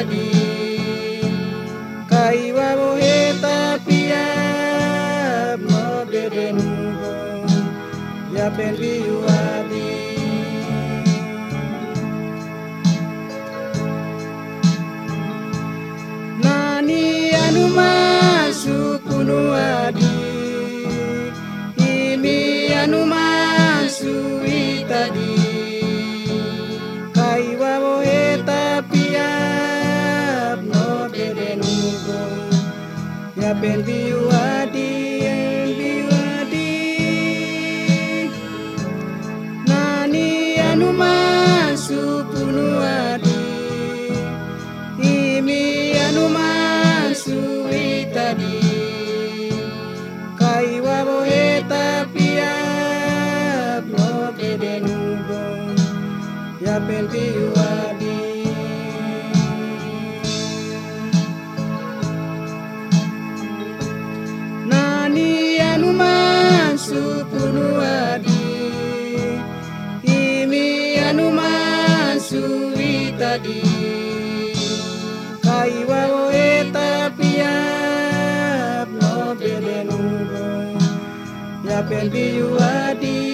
di kaiwa boheta piap no bedenugo ya penviuadi nani anu masuk adi imi anu masuk itadi kaiwa boheta piap no bedenugo ya penviuadi nani anu masuk adi imi anu masuk itadi kaiwa boheta piap no bedenugo ya penviuadi nani anu masuk adi imi anu masuk itadi kaiwa boheta piap no bedenugo ya penviuadi